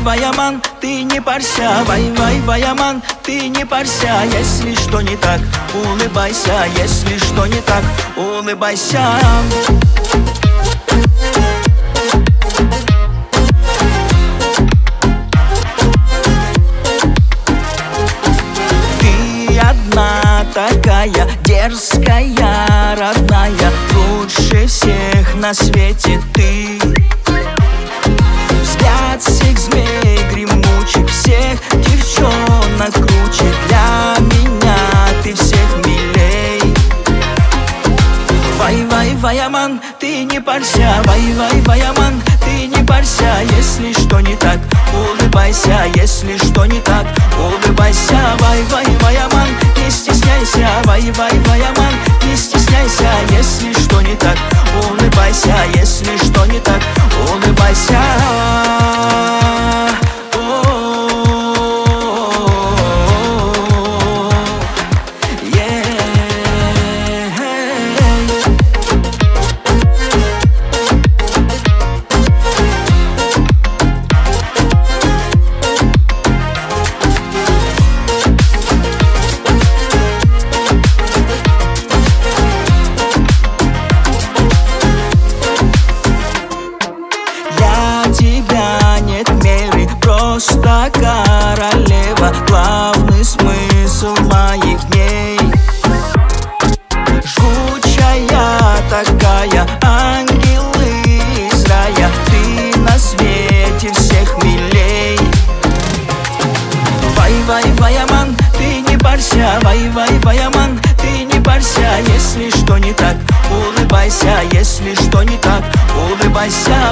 ваяман, ты не парься. Ваяман, ты не парься. Если что не так, улыбайся. Если что не так, улыбайся. Ты одна такая дерзкая, родная, лучше всех на свете ты. Взгляд всех змей гремучих, всех девчонок круче. Для меня ты всех милей. Ваяман, ты не парься. Ваяман, ты не парься. Если что не так, улыбайся. Если что не так, улыбайся. Ваяман, не стесняйся. Ваяман, не стесняйся. Если что не так, улыбайся. Если что не так, улыбайся. Просто королева, главный смысл моих дней. Жгучая такая, ангелы из рая, ты на свете всех милей. Ваяман, ты не парься. Ваяман, ты не парься. Если что не так, улыбайся. Если что не так, улыбайся.